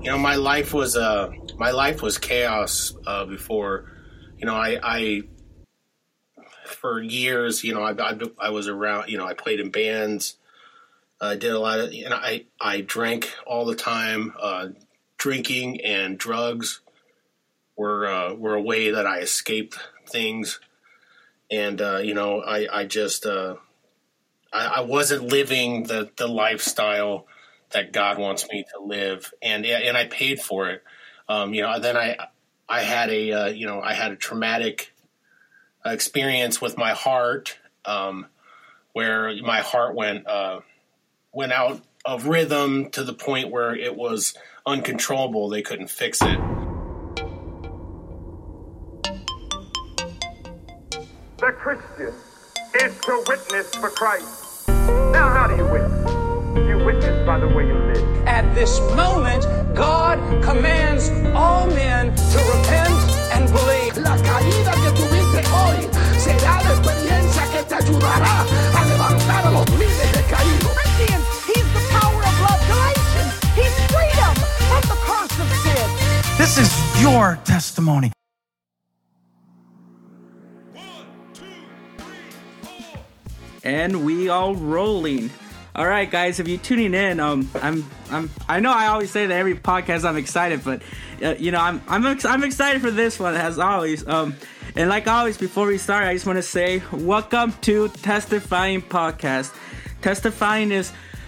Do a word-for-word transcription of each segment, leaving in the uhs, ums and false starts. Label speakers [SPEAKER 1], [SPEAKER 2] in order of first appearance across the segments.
[SPEAKER 1] you know, my life was uh, my life was chaos uh, before. You know, I, I for years, you know, I, I, I was around. You know, I played in bands. I did a lot of, you know, I I drank all the time. Uh, drinking and drugs were uh, were a way that I escaped things, and uh, you know, I I just uh, I, I wasn't living the the lifestyle that God wants me to live, and and I paid for it. Um, you know, then I I had a uh, you know I had a traumatic experience with my heart, um, where my heart went uh, went out of rhythm to the point where it was uncontrollable. They couldn't fix it.
[SPEAKER 2] The Christian is to witness for Christ. Now, how do you witness? You witness by the way you live.
[SPEAKER 3] At this moment, God commands all men to repent and believe.
[SPEAKER 4] La caída que tuviste hoy será la experiencia que te ayudará a levantar a los miles de caídos.
[SPEAKER 5] Corinthians, he's the power of love. Galatians, he's freedom from the curse of sin.
[SPEAKER 6] This is your testimony.
[SPEAKER 7] And we all rolling. All right, guys, if you're tuning in, um, I'm, I'm, I know I always say that every podcast I'm excited, but uh, you know, I'm, I'm, ex- I'm excited for this one as always. Um, and like always, before we start, I just want to say, welcome to Testifying Podcast. Testifying is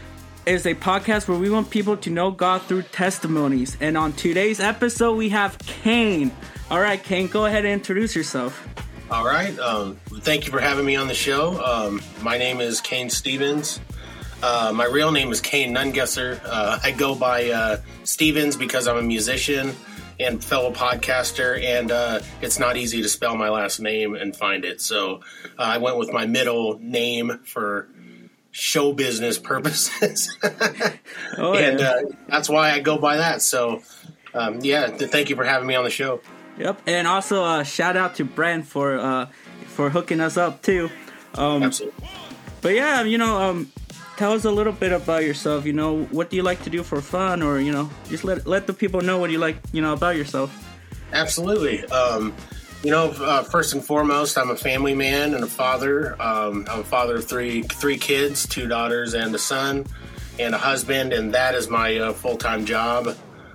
[SPEAKER 7] is a podcast where we want people to know God through testimonies. And on today's episode, we have Kane. All right, Kane, go ahead and introduce yourself.
[SPEAKER 1] All right. Um, thank you for having me on the show. Um, my name is Kane Stevens. Uh, my real name is Kane Nungesser. Uh, I go by uh, Stevens because I'm a musician and fellow podcaster, and uh, it's not easy to spell my last name and find it. So uh, I went with my middle name for show business purposes. oh, and yeah. uh, that's why I go by that. So, um, yeah, th- thank you for having me on the show.
[SPEAKER 7] Yep, and also uh, shout out to Brent for uh, for hooking us up too. Um,
[SPEAKER 1] Absolutely.
[SPEAKER 7] But yeah, you know, um, tell us a little bit about yourself. You know, what do you like to do for fun, or you know, just let let the people know what you like, you know, about yourself.
[SPEAKER 1] Absolutely. Um, you know, uh, first and foremost, I'm a family man and a father. Um, I'm a father of three three kids, two daughters and a son, and a husband, and that is my uh, full time job.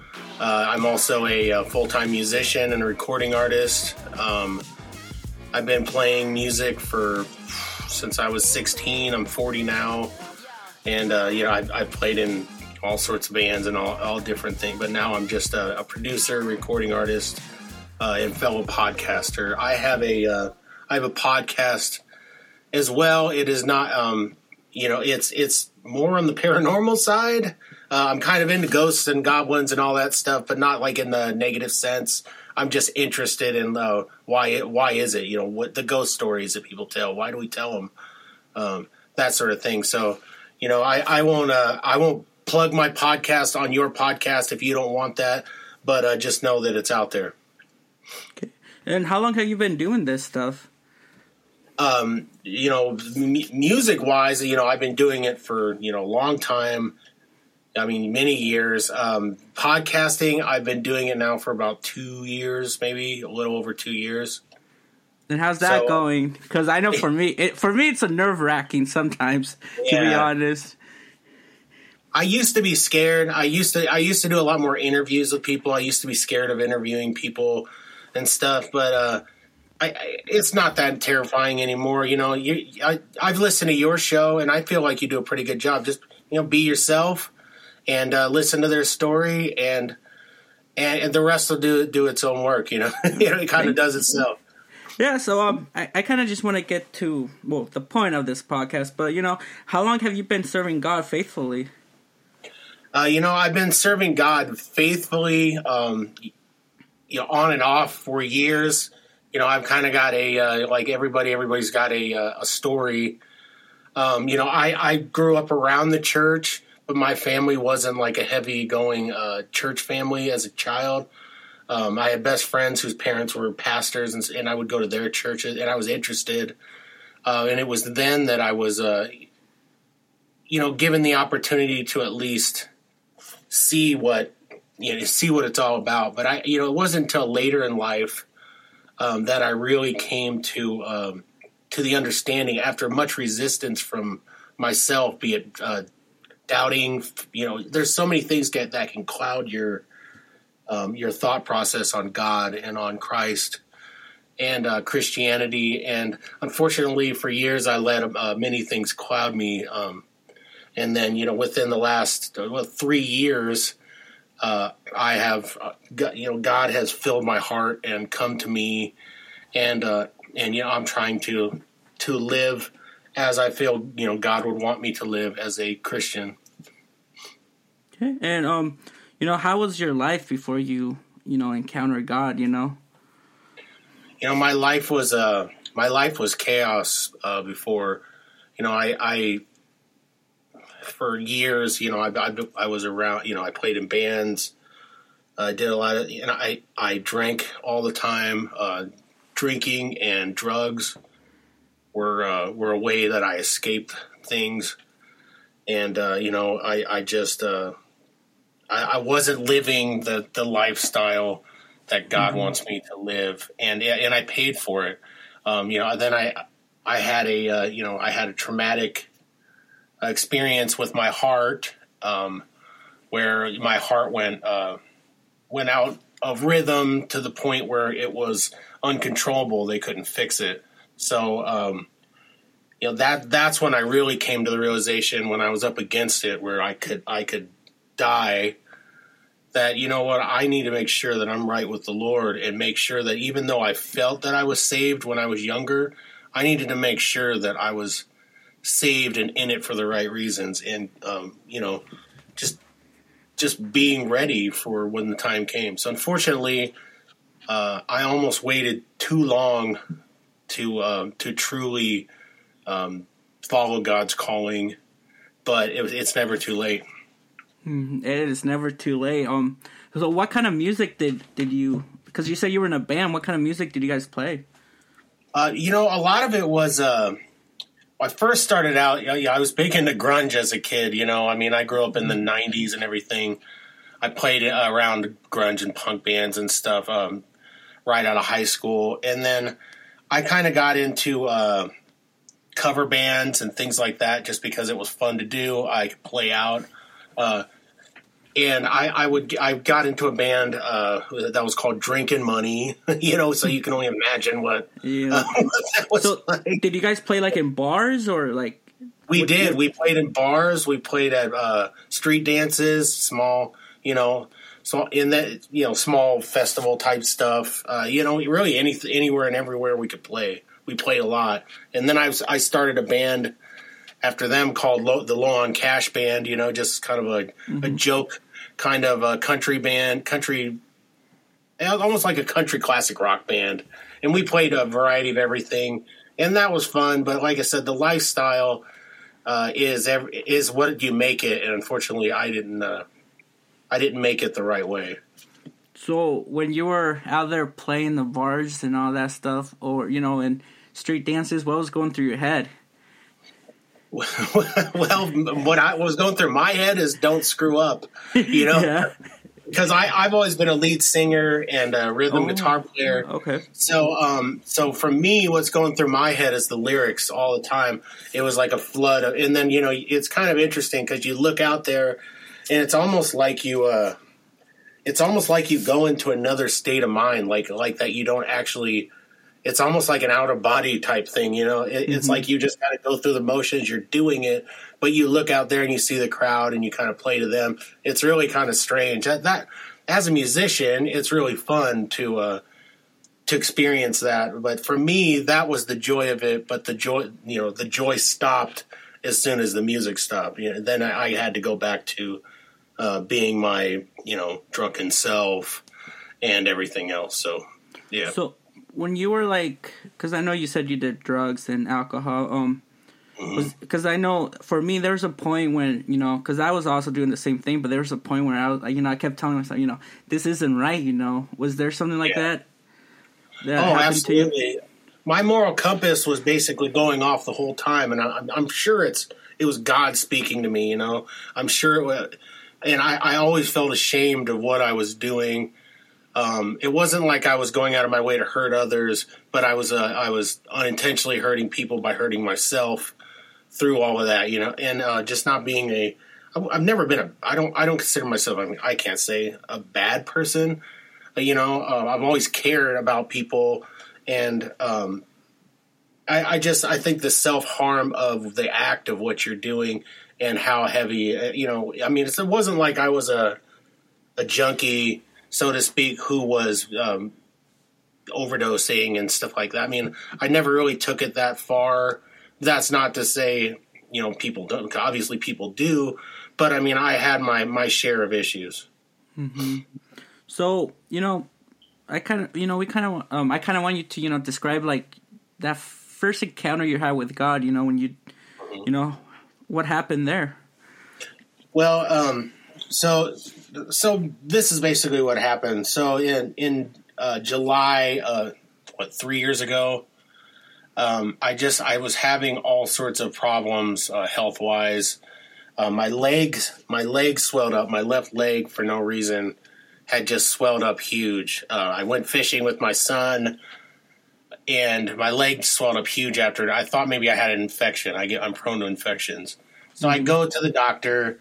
[SPEAKER 1] Uh, I'm also a, a full-time musician and a recording artist. Um, I've been playing music for since I was sixteen. I'm forty now, and uh, you know I've, I've played in all sorts of bands and all, all different things. But now I'm just a, a producer, recording artist, uh, and fellow podcaster. I have a uh, I have a podcast as well. It is not, um, you know, it's it's more on the paranormal side. Uh, I'm kind of into ghosts and goblins and all that stuff, but not like in the negative sense. I'm just interested in uh, why it, why is it, you know, what the ghost stories that people tell. Why do we tell them? Um, that sort of thing. So, you know, I, I won't uh, I won't plug my podcast on your podcast if you don't want that, but uh, just know that it's out there.
[SPEAKER 7] Okay. And how long have you been doing this stuff?
[SPEAKER 1] Um, you know, m- music wise, you know, I've been doing it for, you know, a long time. I mean, many years. Um, podcasting, I've been doing it now for about two years, maybe a little over two years.
[SPEAKER 7] And how's that so, going? Because I know for me, it, for me, it's a nerve wracking sometimes. Yeah. To be honest,
[SPEAKER 1] I used to be scared. I used to, I used to do a lot more interviews with people. I used to be scared of interviewing people and stuff, but uh, I, I, it's not that terrifying anymore. You know, you, I, I've listened to your show, and I feel like you do a pretty good job. Just you know, be yourself. And uh, listen to their story, and, and and the rest will do do its own work. You know, you know it kind of does itself.
[SPEAKER 7] Yeah. So um, I, I kind of just want to get to well the point of this podcast. But you know, how long have you been serving God faithfully?
[SPEAKER 1] Uh, you know, I've been serving God faithfully, um, you know, on and off for years. You know, I've kind of got a uh, like everybody. Everybody's got a a story. Um, you know, I I grew up around the church. But my family wasn't like a heavy going uh, church family as a child. Um, I had best friends whose parents were pastors, and, and I would go to their churches, and I was interested. Uh, and it was then that I was, uh, you know, given the opportunity to at least see what you know, see what it's all about. But I, you know, it wasn't until later in life um, that I really came to um, to the understanding, after much resistance from myself, be it uh, doubting. You know, there's so many things that that can cloud your um, your thought process on God and on Christ and uh, Christianity. And unfortunately, for years, I let uh, many things cloud me. Um, and then, you know, within the last well, three years, uh, I have, uh, got, you know, God has filled my heart and come to me, and uh, and you know, I'm trying to to live as I feel, you know, God would want me to live as a Christian.
[SPEAKER 7] Okay, and um, you know, how was your life before you, you know, encountered God? You know.
[SPEAKER 1] You know, my life was uh, my life was chaos uh, before. You know, I, I for years, you know, I, I, I was around. You know, I played in bands. I did a lot of. You know, I I drank all the time. Uh, drinking and drugs were uh, were a way that I escaped things. And uh, you know, I I just uh, I, I wasn't living the the lifestyle that God mm-hmm. wants me to live, and and I paid for it. Um, you know, then I I had a uh, you know I had a traumatic experience with my heart, um, where my heart went uh, went out of rhythm to the point where it was uncontrollable. They couldn't fix it. So um, you know that that's when I really came to the realization, when I was up against it, where I could I could die. That, you know what, I need to make sure that I'm right with the Lord, and make sure that even though I felt that I was saved when I was younger, I needed to make sure that I was saved and in it for the right reasons, and, um, you know, just just being ready for when the time came. So unfortunately, uh, I almost waited too long to, um, to truly um, follow God's calling, but it, it's never too late.
[SPEAKER 7] It is never too late. Um, so what kind of music did, did you, because you said you were in a band, what kind of music did you guys play?
[SPEAKER 1] Uh, you know, a lot of it was, uh, I first started out, you know, I was big into grunge as a kid, you know, I mean, I grew up in the nineties and everything. I played around grunge and punk bands and stuff, um, right out of high school. And then I kind of got into, uh, cover bands and things like that, just because it was fun to do. I could play out. Uh, and I, I would, I got into a band, uh, that was called Drinking Money, you know, so you can only imagine what,
[SPEAKER 7] yeah.
[SPEAKER 1] uh, what that was
[SPEAKER 7] so
[SPEAKER 1] like.
[SPEAKER 7] Did you guys play like in bars or like?
[SPEAKER 1] We did.
[SPEAKER 7] You...
[SPEAKER 1] We played in bars. We played at, uh, street dances, small, you know, so in that, you know, small festival type stuff, uh, you know, really any, anywhere and everywhere we could play. We played a lot. And then I was, I started a band after them called Low, the Low on Cash Band, you know, just kind of a, mm-hmm. a joke kind of a country band, country, almost like a country classic rock band. And we played a variety of everything, and that was fun. But like I said, the lifestyle uh, is every, is what you make it. And unfortunately, I didn't uh, I didn't make it the right way.
[SPEAKER 7] So when you were out there playing the bars and all that stuff, or, you know, in street dances, what was going through your head?
[SPEAKER 1] Well, what I what was going through my head is don't screw up, you know,
[SPEAKER 7] yeah.
[SPEAKER 1] because I I've always been a lead singer and a rhythm oh, guitar player.
[SPEAKER 7] Okay.
[SPEAKER 1] So um so for me, what's going through my head is the lyrics all the time. It was like a flood of, and then, you know, it's kind of interesting because you look out there and it's almost like you uh it's almost like you go into another state of mind, like like that you don't actually. It's almost like an out-of-body type thing, you know? It, mm-hmm. It's like you just got to go through the motions. You're doing it, but you look out there and you see the crowd and you kind of play to them. It's really kind of strange. That, that as a musician, it's really fun to uh, to experience that. But for me, that was the joy of it. But the joy, you know, the joy stopped as soon as the music stopped. You know, then I, I had to go back to uh, being my, you know, drunken self and everything else. So, yeah.
[SPEAKER 7] So. When you were like, because I know you said you did drugs and alcohol, um, because I know for me there was a point when, you know, because I was also doing the same thing, but there was a point where I was, you know, I kept telling myself, you know, this isn't right, you know. Was there something like yeah. that? that
[SPEAKER 1] oh, absolutely. To you? My moral compass was basically going off the whole time, and I, I'm sure it's it was God speaking to me, you know. I'm sure it was, and I, I always felt ashamed of what I was doing. Um, it wasn't like I was going out of my way to hurt others, but I was uh, I was unintentionally hurting people by hurting myself through all of that, you know, and uh, just not being a. I've never been a. I don't. I don't consider myself. I mean, I can't say a bad person. You know, uh, I've always cared about people, and um, I, I just I think the self harm of the act of what you're doing and how heavy. Uh, you know, I mean, it's, it wasn't like I was a a junkie, so to speak, who was um, overdosing and stuff like that. I mean, I never really took it that far. That's not to say, you know, people don't. Obviously, people do. But, I mean, I had my, my share of issues.
[SPEAKER 7] Mm-hmm. So, you know, I kind of, you know, we kind of, um, I kind of want you to, you know, describe, like, that first encounter you had with God, you know, when you, mm-hmm. you know, what happened there?
[SPEAKER 1] Well, um, so, so this is basically what happened. So, in, in uh, July, uh, what, three years ago, um, I just, I was having all sorts of problems uh, health-wise. Uh, my legs, my legs swelled up. My left leg, for no reason, had just swelled up huge. Uh, I went fishing with my son, and my leg swelled up huge after. I thought maybe I had an infection. I get, I'm prone to infections, so mm-hmm. I go to the doctor,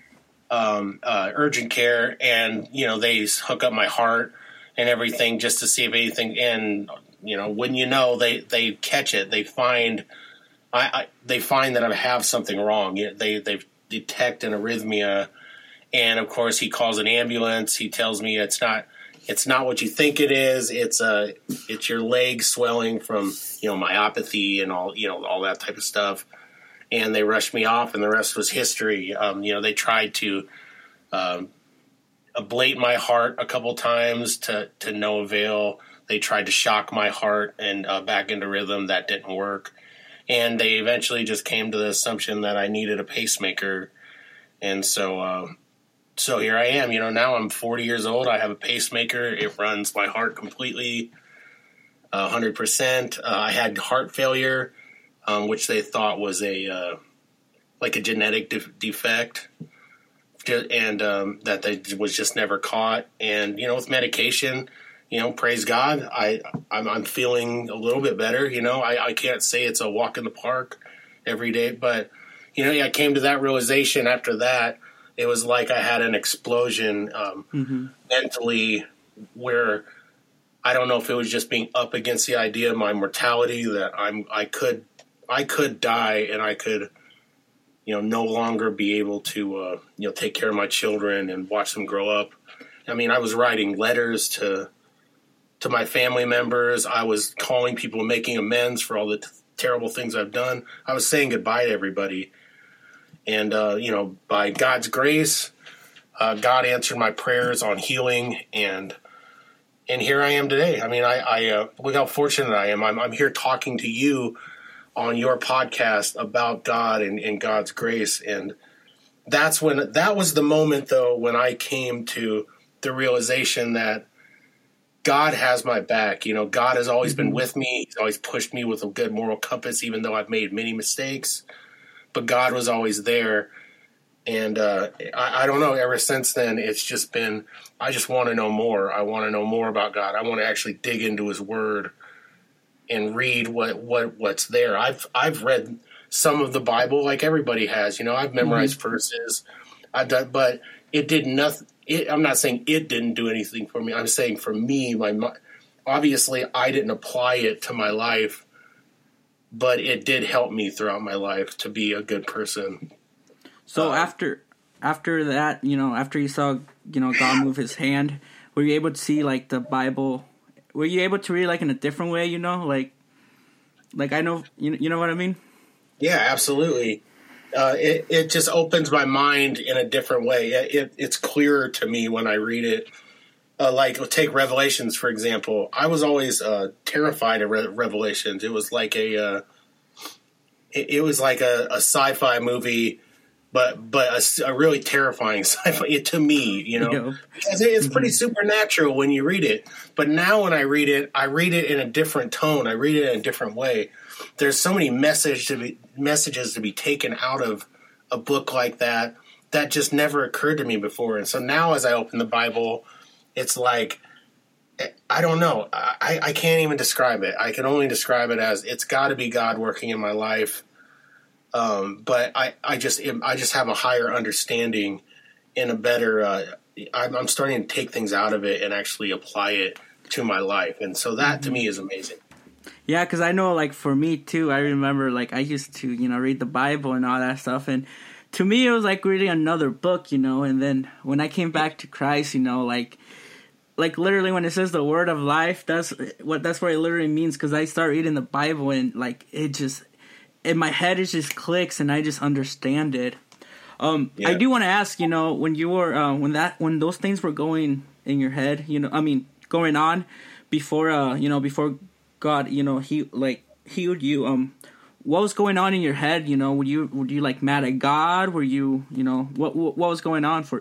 [SPEAKER 1] um, uh, urgent care, and you know they hook up my heart and everything just to see if anything. And you know, when you know, they they catch it. They find, I, I they find that I have something wrong. They they've detect an arrhythmia, and of course he calls an ambulance. He tells me it's not it's not what you think it is. It's uh it's your leg swelling from, you know, myopathy and all, you know, all that type of stuff. And they rushed me off, and the rest was history. Um, you know, they tried to um, ablate my heart a couple times to to no avail. They tried to shock my heart and uh, back into rhythm. That didn't work. And they eventually just came to the assumption that I needed a pacemaker. And so uh, so here I am. You know, now I'm forty years old. I have a pacemaker. It runs my heart completely, uh, one hundred percent. Uh, I had heart failure, um, which they thought was a uh, like a genetic de- defect. And um, that they was just never caught. And, you know, with medication, you know, praise God, I, I'm, I'm feeling a little bit better. You know, I, I can't say it's a walk in the park every day, but, you know, I came to that realization after that. It was like I had an explosion um, mm-hmm. mentally, where I don't know if it was just being up against the idea of my mortality, that I'm, I could, I could die, and I could, you know, no longer be able to, uh, you know, take care of my children and watch them grow up. I mean, I was writing letters to, to my family members. I was calling people, making amends for all the t- terrible things I've done. I was saying goodbye to everybody. And, uh, you know, by God's grace, uh, God answered my prayers on healing, and and here I am today. I mean, I, I uh, look how fortunate I am. I'm, I'm here talking to you on your podcast about God and, and God's grace. And that's when, that was the moment, though, when I came to the realization that God has my back. You know, God has always been with me. He's always pushed me with a good moral compass, even though I've made many mistakes. But God was always there. And uh, I, I don't know, ever since then, it's just been, I just want to know more. I want to know more about God. I want to actually dig into his word and read what, what what's there. I've I've read some of the Bible like everybody has. You know, I've memorized mm-hmm. verses. I've done, but it did nothing. It, I'm not saying it didn't do anything for me. I'm saying for me, my obviously I didn't apply it to my life, but it did help me throughout my life to be a good person.
[SPEAKER 7] So uh, after after that, you know, after you saw, you know, God move his hand, were you able to see like the Bible? Were you able to read like in a different way? You know, like like I know you you know what I mean?
[SPEAKER 1] Yeah, absolutely. Uh, it it just opens my mind in a different way. It, it it's clearer to me when I read it. Uh, like take Revelations for example. I was always uh, terrified of Re- Revelations. It was like a uh, it, it was like a, a sci-fi movie. But but a, a really terrifying sci-fi to me, you know, yeah. Because it's pretty supernatural when you read it. But now when I read it, I read it in a different tone. I read it in a different way. There's so many message to be, messages to be taken out of a book like that, that just never occurred to me before. And so now as I open the Bible, it's like, I don't know. I, I can't even describe it. I can only describe it as it's got to be God working in my life. Um, but I, I just I just have a higher understanding and a better uh, I'm, I'm starting to take things out of it and actually apply it to my life. And so that to me is amazing.
[SPEAKER 7] Yeah, because I know, like, for me, too, I remember, like, I used to, you know, read the Bible and all that stuff. And to me, it was like reading another book, you know. And then when I came back to Christ, you know, like, like literally when it says the word of life, that's what that's what it literally means. Because I start reading the Bible and, like, it just, in my head, it just clicks and I just understand it. Um, yeah. I do want to ask, you know, when you were, uh, when that, when those things were going in your head, you know, I mean, going on before, uh, you know, before God, you know, he like healed you. Um, what was going on in your head? You know, were you were you like mad at God? Were you, you know, what what, what was going on for?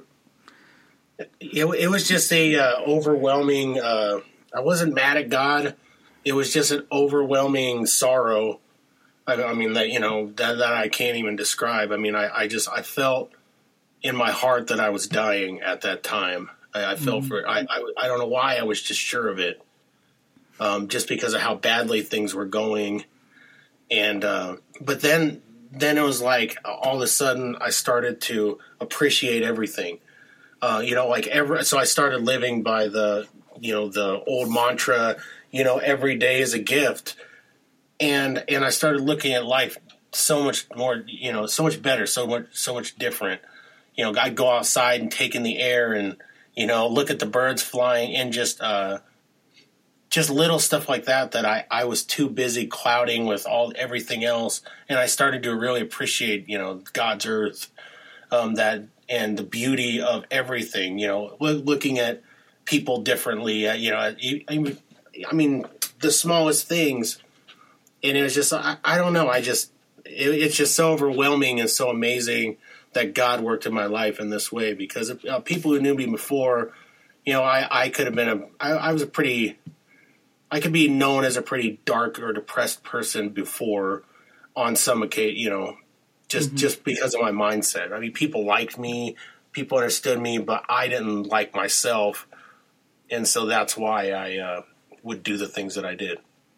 [SPEAKER 1] It, it was just a uh, overwhelming. Uh, I wasn't mad at God. It was just an overwhelming sorrow. I, I mean that you know that that I can't even describe. I mean, I, I just I felt in my heart that I was dying at that time. I, I felt mm-hmm. for I, I I don't know why I was just sure of it. Um, just because of how badly things were going. And, uh, but then, then it was like all of a sudden I started to appreciate everything. Uh, you know, like every, so I started living by the, you know, the old mantra, you know, every day is a gift. And, and I started looking at life so much more, you know, so much better, so much, so much different. You know, I'd go outside and take in the air and, you know, look at the birds flying and just, uh, just little stuff like that that I, I was too busy clouding with all everything else, and I started to really appreciate, you know, God's earth, um, that and the beauty of everything. You know, looking at people differently. Uh, you know, I, I mean, the smallest things, and it was just I, I don't know. I just it, it's just so overwhelming and so amazing that God worked in my life in this way. Because uh, people who knew me before, you know, I, I could have been a I, I was a pretty I could be known as a pretty dark or depressed person before on some occasion, you know, just, mm-hmm. just because of my mindset. I mean, people liked me, people understood me, but I didn't like myself. And so that's why I uh, would do the things that I did.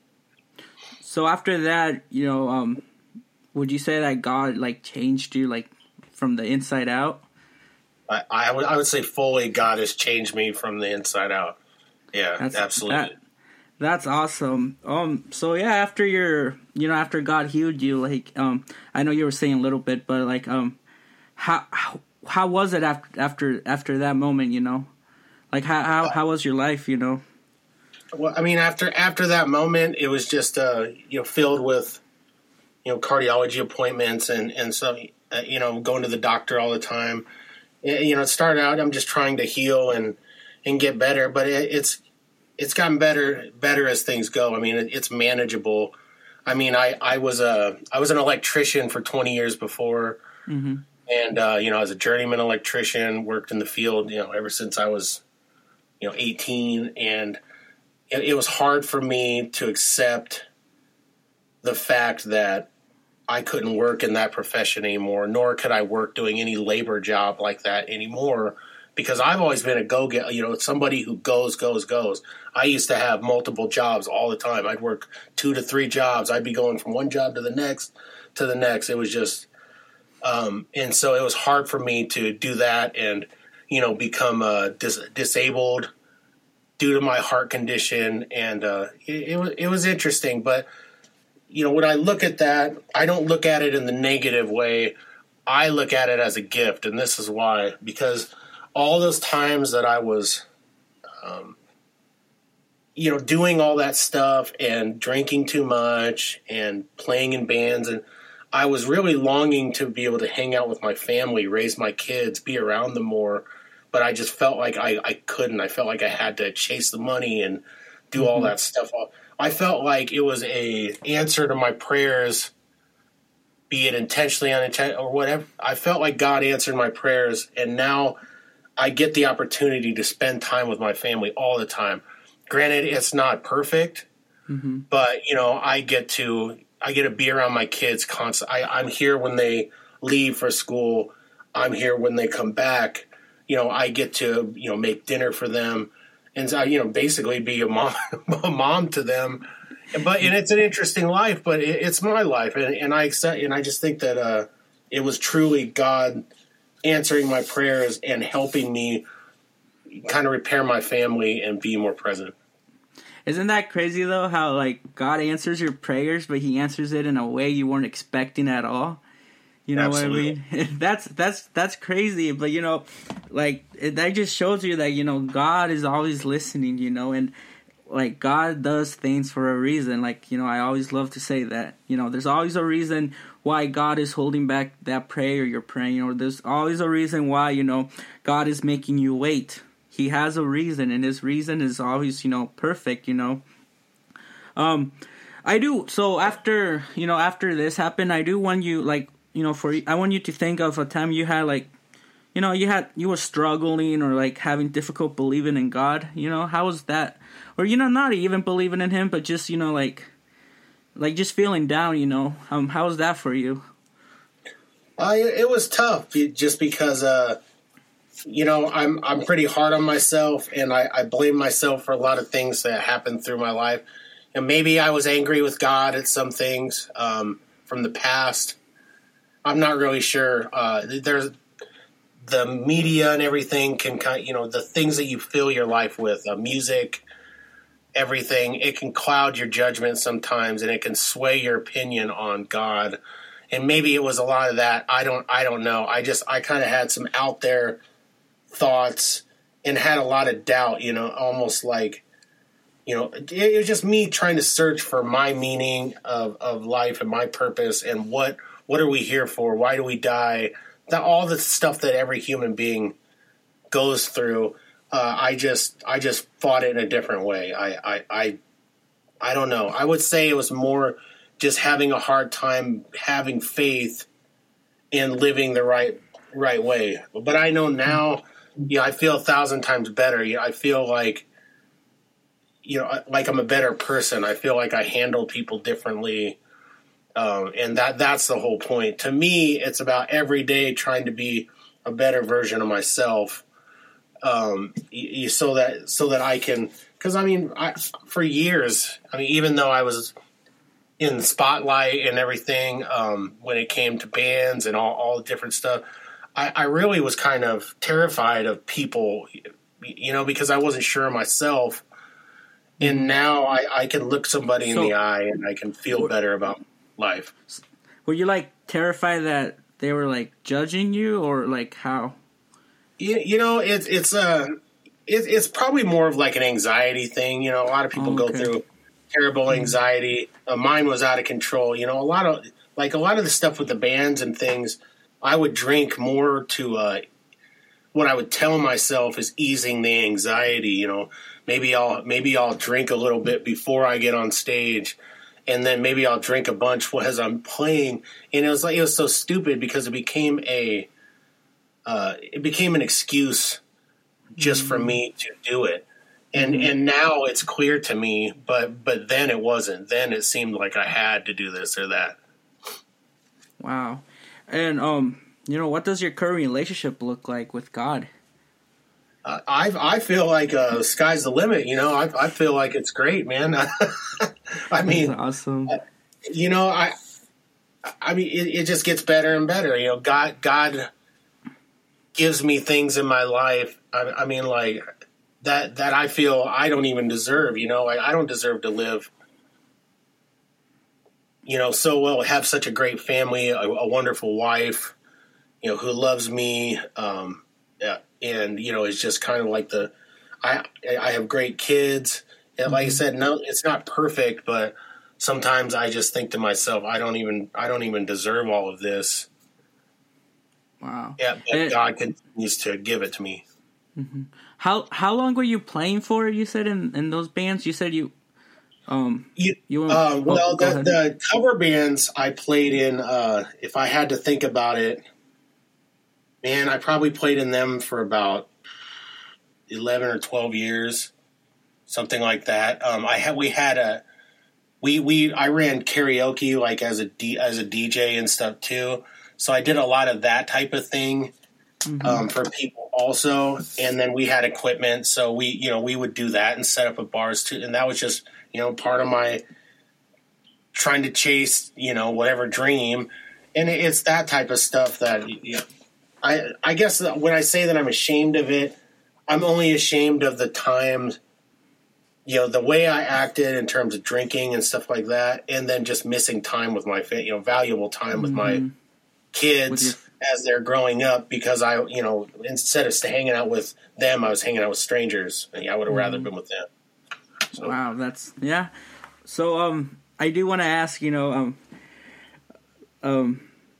[SPEAKER 7] So after that, you know, um, would you say that God like changed you like from the inside out?
[SPEAKER 1] I, I would I would say fully God has changed me from the inside out. Yeah, that's, absolutely.
[SPEAKER 7] That, That's awesome. Um, so yeah, after your, you know, after God healed you, like, um, I know you were saying a little bit, but like, um, how how, how was it after after after that moment? You know, like how how how was your life? You know.
[SPEAKER 1] Well, I mean, after after that moment, it was just uh, you know, filled with, you know, cardiology appointments and and so uh, you know, going to the doctor all the time. You know, it started out I'm just trying to heal and and get better, but it, it's. It's gotten better, better as things go. I mean, it, it's manageable. I mean, I, I was a, I was an electrician for twenty years before. Mm-hmm. And, uh, you know, I was a journeyman electrician, worked in the field, you know, ever since I was, you know, eighteen. And it, it was hard for me to accept the fact that I couldn't work in that profession anymore, nor could I work doing any labor job like that anymore. Because I've always been a go-get, you know, somebody who goes, goes, goes. I used to have multiple jobs all the time. I'd work two to three jobs. I'd be going from one job to the next, to the next. It was just, um, and so it was hard for me to do that and, you know, become uh, dis- disabled due to my heart condition. And uh, it, it was it was interesting. But, you know, when I look at that, I don't look at it in the negative way. I look at it as a gift, and this is why. Because all those times that I was, um, you know, doing all that stuff and drinking too much and playing in bands, and I was really longing to be able to hang out with my family, raise my kids, be around them more, but I just felt like I, I couldn't. I felt like I had to chase the money and do mm-hmm. all that stuff. I felt like it was a answer to my prayers, be it intentionally, unintentionally, or whatever. I felt like God answered my prayers, and now I get the opportunity to spend time with my family all the time. Granted, it's not perfect, mm-hmm. but you know, I get to I get to be around my kids constantly. I'm here when they leave for school. I'm here when they come back. You know, I get to, you know, make dinner for them and, you know, basically be a mom, a mom to them. But, and it's an interesting life, but it, it's my life. And, and I accept, and I just think that uh, it was truly God answering my prayers and helping me kind of repair my family and be more present.
[SPEAKER 7] Isn't that crazy though? How like God answers your prayers, but He answers it in a way you weren't expecting at all. You know
[SPEAKER 1] Absolutely.
[SPEAKER 7] what I mean? that's that's that's crazy. But you know, like it, that just shows you that you know God is always listening. You know, and like God does things for a reason. Like you know, I always love to say that. You know, there's always a reason why God is holding back that prayer you're praying, or there's always a reason why you know God is making you wait. He has a reason, and his reason is always, you know, perfect, you know. Um, I do, so after, you know, after this happened, I do want you, like, you know, for, I want you to think of a time you had, like, you know, you had, you were struggling or, like, having difficult believing in God, you know, how was that? Or, you know, not even believing in Him, but just, you know, like, like, just feeling down, you know, um, how was that for you?
[SPEAKER 1] Uh, it, it was tough, just because, uh, you know, I'm I'm pretty hard on myself, and I, I blame myself for a lot of things that happened through my life. And maybe I was angry with God at some things um, from the past. I'm not really sure. Uh, there's the media and everything can kind of, you know, the things that you fill your life with, uh, music, everything, it can cloud your judgment sometimes, and it can sway your opinion on God. And maybe it was a lot of that. I don't I don't know. I just I kind of had some out there thoughts and had a lot of doubt, you know, almost like, you know, it, it was just me trying to search for my meaning of, of life and my purpose and what what are we here for? Why do we die? That, all the stuff that every human being goes through. Uh, I just I just fought it in a different way. I, I I I don't know. I would say it was more just having a hard time having faith in living the right right way. But I know now. Yeah, I feel a thousand times better. You know, I feel like, you know, like I'm a better person. I feel like I handle people differently, um, and that that's the whole point. To me, it's about every day trying to be a better version of myself, um, you, so that so that I can. Because I mean, I, for years, I mean, even though I was in the spotlight and everything, um, when it came to bands and all all the different stuff. I, I really was kind of terrified of people, you know, because I wasn't sure of myself. And now I, I can look somebody
[SPEAKER 7] so,
[SPEAKER 1] in the eye and I can feel better about life.
[SPEAKER 7] Were you, like, terrified that they were, like, judging you, or, like, how?
[SPEAKER 1] You, you know, it's it's a it, it's probably more of like an anxiety thing. You know, a lot of people
[SPEAKER 7] oh, okay.
[SPEAKER 1] go through terrible anxiety. Uh, mine was out of control. You know, a lot of like a lot of the stuff with the bands and things. I would drink more to uh, what I would tell myself is easing the anxiety. You know, maybe I'll maybe I'll drink a little bit before I get on stage, and then maybe I'll drink a bunch as I'm playing. And it was like it was so stupid because it became a uh, it became an excuse just mm-hmm. for me to do it. And mm-hmm. and now it's clear to me, but but then it wasn't. Then it seemed like I had to do this or that.
[SPEAKER 7] Wow. And, um, you know, what does your current relationship look like with God?
[SPEAKER 1] Uh, I I feel like uh, the sky's the limit. You know, I I feel like it's great, man. I mean,
[SPEAKER 7] that's awesome.
[SPEAKER 1] Uh, you know, I I mean, it, it just gets better and better. You know, God God gives me things in my life. I, I mean, like that that I feel I don't even deserve. You know, like I don't deserve to live. You know, so well, have such a great family, a, a wonderful wife, you know, who loves me, um, yeah, and you know, it's just kind of like the, I I have great kids, and like I said, no, it's not perfect, but sometimes I just think to myself, I don't even I don't even deserve all of this.
[SPEAKER 7] Wow.
[SPEAKER 1] Yeah, but it, God continues to give it to me.
[SPEAKER 7] Mm-hmm. How how long were you playing for? You said in, in those bands. You said you. Um,
[SPEAKER 1] you,
[SPEAKER 7] you
[SPEAKER 1] uh, well,
[SPEAKER 7] oh,
[SPEAKER 1] the, the cover bands I played in, uh, if I had to think about it, man, I probably played in them for about eleven or twelve years, something like that. Um, I had, we had a, we, we, I ran karaoke like as a D, as a D J and stuff too. So I did a lot of that type of thing mm-hmm. um, for people also. And then we had equipment, so we, you know, we would do that and set up at bars too. And that was just, you know, part of my trying to chase, you know, whatever dream. And it's that type of stuff that, you know, I, I guess when I say that I'm ashamed of it, I'm only ashamed of the times, you know, the way I acted in terms of drinking and stuff like that, and then just missing time with my, you know, valuable time mm-hmm. with my kids with as they're growing up, because I, you know, instead of hanging out with them, I was hanging out with strangers. I would have mm-hmm. rather been with them. So.
[SPEAKER 7] Wow, that's yeah. So, um, I do want to ask, you know, um, um,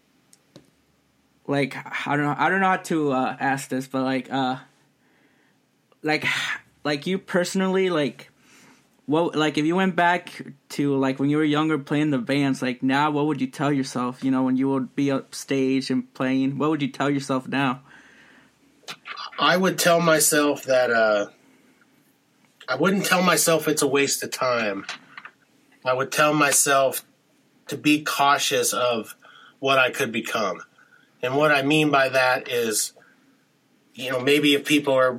[SPEAKER 7] like I don't know, I don't know how to uh, ask this, but like, uh, like, like you personally, like. What, like, if you went back to, like, when you were younger playing the bands, like, now, what would you tell yourself, you know, when you would be upstage and playing? What would you tell yourself now?
[SPEAKER 1] I would tell myself that, uh, I wouldn't tell myself it's a waste of time. I would tell myself to be cautious of what I could become. And what I mean by that is, you know, maybe if people are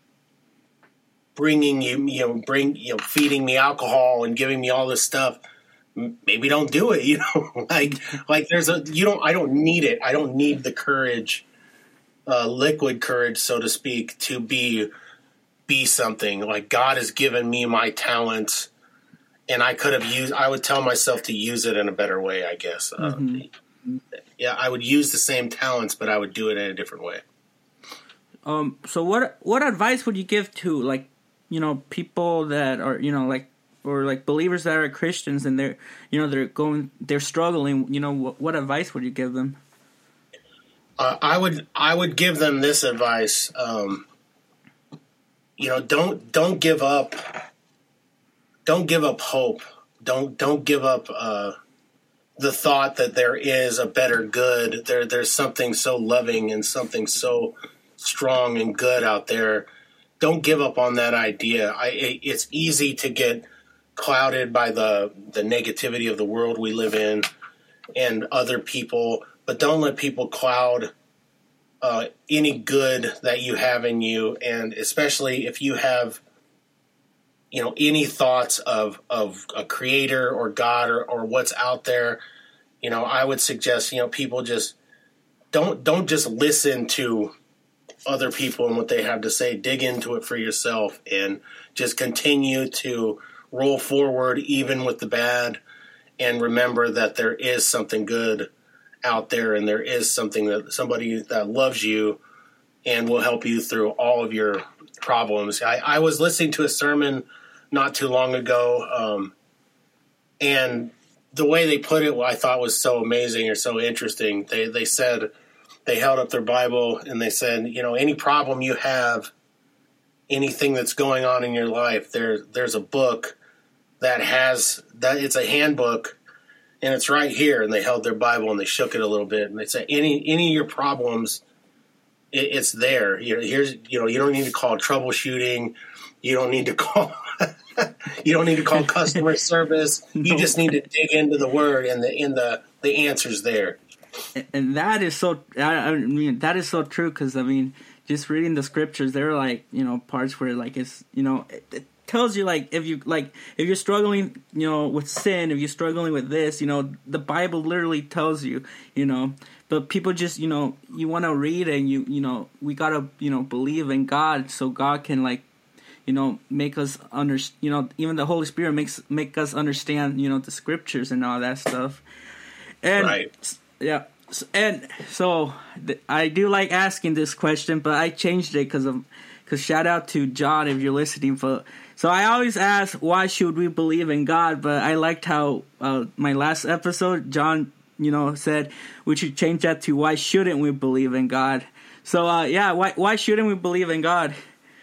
[SPEAKER 1] bringing you, you know, bring, you know, feeding me alcohol and giving me all this stuff, maybe don't do it, you know, like, like there's a, you don't, I don't need it. I don't need the courage, uh, liquid courage, so to speak, to be, be something. Like, God has given me my talents, and I could have used, I would tell myself to use it in a better way, I guess. Mm-hmm. Uh, yeah, I would use the same talents, but I would do it in a different way.
[SPEAKER 7] Um, so what, what advice would you give to, like, you know, people that are, you know, like, or like believers that are Christians and they're, you know, they're going, they're struggling, you know, what, what advice would you give them?
[SPEAKER 1] Uh, I would, I would give them this advice. Um, you know, don't, don't give up, don't give up hope. Don't, don't give up, uh, the thought that there is a better good. There, there's something so loving and something so strong and good out there. Don't give up on that idea. I, it, it's easy to get clouded by the, the negativity of the world we live in and other people, but don't let people cloud uh, any good that you have in you. And especially if you have, you know, any thoughts of, of a creator or God or, or what's out there, you know, I would suggest, you know, people just don't, don't just listen to other people and what they have to say. Dig into it for yourself and just continue to roll forward even with the bad, and remember that there is something good out there, and there is something that somebody that loves you and will help you through all of your problems. I, I was listening to a sermon not too long ago, um, and the way they put it, I thought was so amazing or so interesting. They they said, they held up their Bible and they said, you know, any problem you have, anything that's going on in your life, there, there's a book that has, that it's a handbook, and it's right here. And they held their Bible and they shook it a little bit. And they said, any, any of your problems, it, it's there. You know, here's, you know, you don't need to call troubleshooting. You don't need to call, you don't need to call customer service. You just need to dig into the word, and the, in the, the answer's there.
[SPEAKER 7] And that is so, I mean, that is so true, because, I mean, just reading the scriptures, there are, like, you know, parts where, like, it's, you know, it, it tells you, like, if you, like, if you're struggling, you know, with sin, if you're struggling with this, you know, the Bible literally tells you, you know, but people just, you know, you want to read, and you, you know, we got to, you know, believe in God, so God can, like, you know, make us under, you know, even the Holy Spirit makes, make us understand, you know, the scriptures and all that stuff. And,
[SPEAKER 1] right.
[SPEAKER 7] Yeah, and so th- I do like asking this question, but I changed it because of because shout out to John if you're listening. For so I always ask, why should we believe in God? But I liked how uh, my last episode, John, you know, said we should change that to, why shouldn't we believe in God? So uh, yeah, why why shouldn't we believe in God?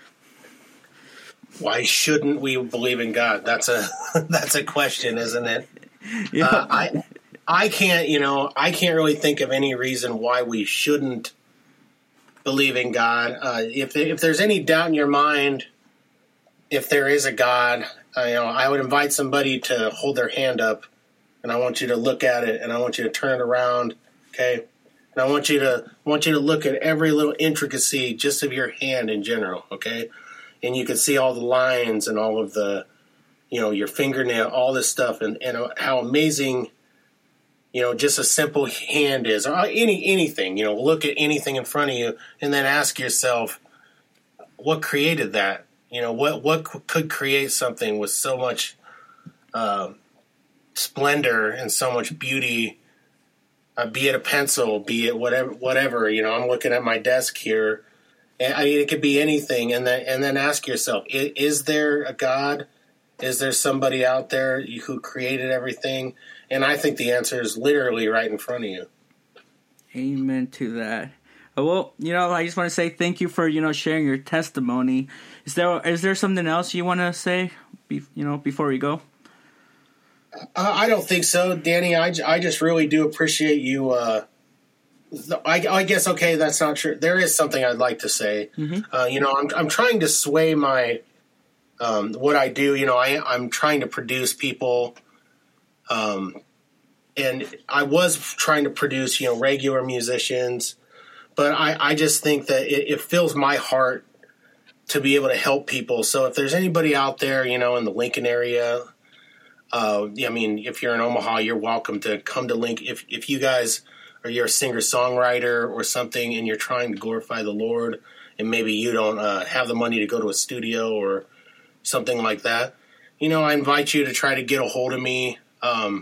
[SPEAKER 1] Why shouldn't we believe in God? That's a that's a question, isn't it?
[SPEAKER 7] Yeah.
[SPEAKER 1] Uh, I. I can't, you know, I can't really think of any reason why we shouldn't believe in God. Uh, if if there's any doubt in your mind, if there is a God, uh, you know, I would invite somebody to hold their hand up, and I want you to look at it, and I want you to turn it around, okay? And And I want you to want you to look at every little intricacy just of your hand in general, okay? And you can see all the lines and all of the, you know, your fingernail, all this stuff, and, and how amazing, you know, just a simple hand is, or any anything. You know, look at anything in front of you, and then ask yourself, what created that? You know, what what could create something with so much uh, splendor and so much beauty? Uh, be it a pencil, be it whatever, whatever. You know, I'm looking at my desk here. And I mean, it could be anything, and then and then ask yourself: is, is there a God? Is there somebody out there who created everything? And I think the answer is literally right in front of you.
[SPEAKER 7] Amen to that. Uh, well, you know, I just want to say thank you for, you know, sharing your testimony. Is there is there something else you want to say, be, you know, before we go?
[SPEAKER 1] Uh, I don't think so, Danny. I, I just really do appreciate you. Uh, I, I guess, okay, that's not true. There is something I'd like to say. Mm-hmm. Uh, you know, I'm I'm trying to sway my um, what I do. You know, I I'm trying to produce people, um, and I was trying to produce, you know, regular musicians, but I, I just think that it, it fills my heart to be able to help people. So if there's anybody out there, you know, in the Lincoln area, uh, I mean, if you're in Omaha, you're welcome to come to Lincoln. If if you guys or you're a singer-songwriter or something and you're trying to glorify the Lord and maybe you don't uh, have the money to go to a studio or something like that, you know, I invite you to try to get a hold of me. Um,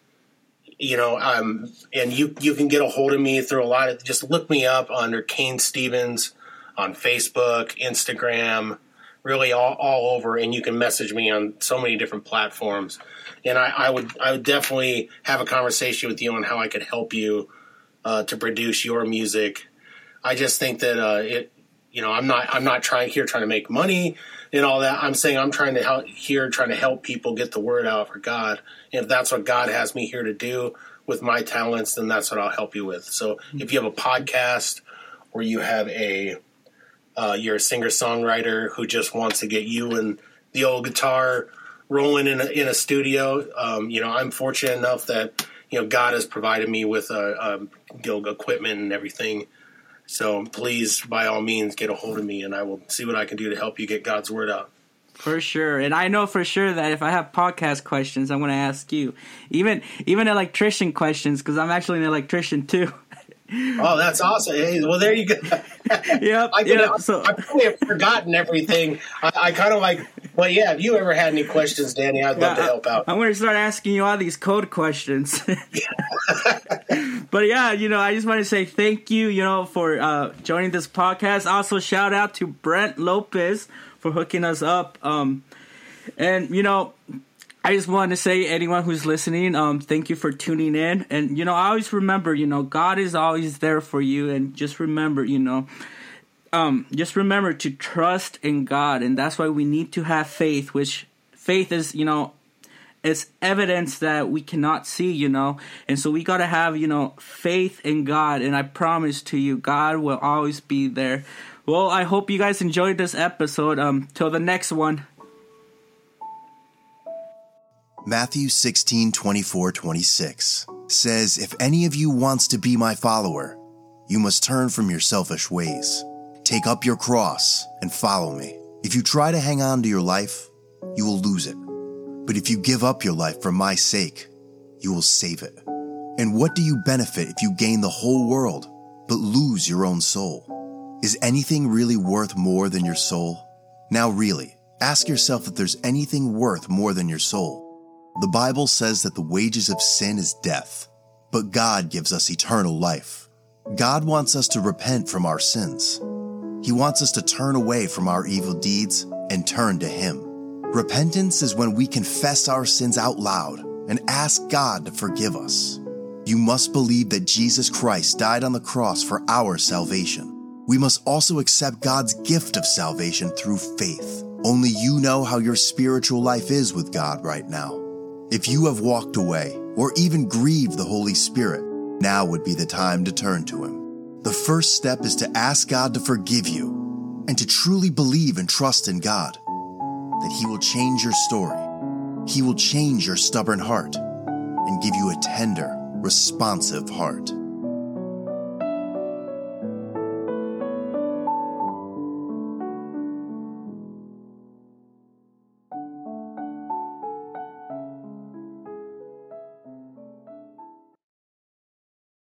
[SPEAKER 1] you know, um, and you, you can get a hold of me through a lot of, just look me up under Kane Stevens on Facebook, Instagram, really all, all over, and you can message me on so many different platforms. And I, I would I would definitely have a conversation with you on how I could help you uh, to produce your music. I just think that uh, it, you know, I'm not I'm not trying here trying to make money and all that. I'm saying I'm trying to help here trying to help people get the word out for God. And if that's what God has me here to do with my talents, then that's what I'll help you with. So if you have a podcast or you have a uh, you're a singer songwriter who just wants to get you and the old guitar rolling in a, in a studio, um, you know, I'm fortunate enough that, you know, God has provided me with, uh, uh, you know, equipment and everything. So please, by all means, get a hold of me and I will see what I can do to help you get God's word out.
[SPEAKER 7] For sure. And I know for sure that if I have podcast questions, I'm going to ask you. Even, even electrician questions, because I'm actually an electrician too.
[SPEAKER 1] Oh, that's awesome. Hey, well, there you go.
[SPEAKER 7] Yep.
[SPEAKER 1] I,
[SPEAKER 7] yep
[SPEAKER 1] I,
[SPEAKER 7] so.
[SPEAKER 1] I probably have forgotten everything. I, I kind of like, well, yeah, if you ever had any questions, Danny, I'd love yeah, to help out.
[SPEAKER 7] I'm going to start asking you all these code questions. But yeah, you know, I just want to say thank you, you know, for uh, joining this podcast. Also, shout out to Brent Lopez for hooking us up. Um, and, you know, I just wanted to say, anyone who's listening, um, thank you for tuning in. And, you know, I always remember, you know, God is always there for you. And just remember, you know, um, just remember to trust in God. And that's why we need to have faith, which faith is, you know, it's evidence that we cannot see, you know. And so we got to have, you know, faith in God. And I promise to you, God will always be there. Well, I hope you guys enjoyed this episode. Um, till the next one.
[SPEAKER 8] Matthew sixteen, twenty-four, twenty-six says, "If any of you wants to be my follower, you must turn from your selfish ways. Take up your cross and follow me. If you try to hang on to your life, you will lose it. But if you give up your life for my sake, you will save it. And what do you benefit if you gain the whole world, but lose your own soul? Is anything really worth more than your soul? Now really, ask yourself if there's anything worth more than your soul. The Bible says that the wages of sin is death, but God gives us eternal life. God wants us to repent from our sins. He wants us to turn away from our evil deeds and turn to Him. Repentance is when we confess our sins out loud and ask God to forgive us. You must believe that Jesus Christ died on the cross for our salvation. We must also accept God's gift of salvation through faith. Only you know how your spiritual life is with God right now. If you have walked away or even grieved the Holy Spirit, now would be the time to turn to Him. The first step is to ask God to forgive you and to truly believe and trust in God, that He will change your story. He will change your stubborn heart and give you a tender, responsive heart.